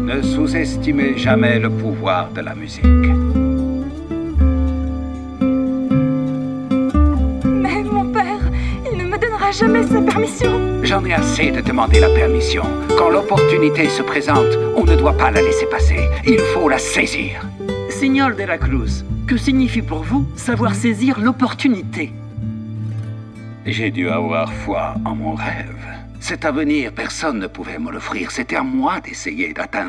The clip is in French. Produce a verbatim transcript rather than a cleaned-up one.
Ne sous-estimez jamais le pouvoir de la musique. Mais mon père, il ne me donnera jamais sa permission. J'en ai assez de demander la permission. Quand l'opportunité se présente, on ne doit pas la laisser passer. Il faut la saisir. Signor de la Cruz, que signifie pour vous savoir saisir l'opportunité? J'ai dû avoir foi en mon rêve. Cet avenir, personne ne pouvait me l'offrir. C'était à moi d'essayer d'atteindre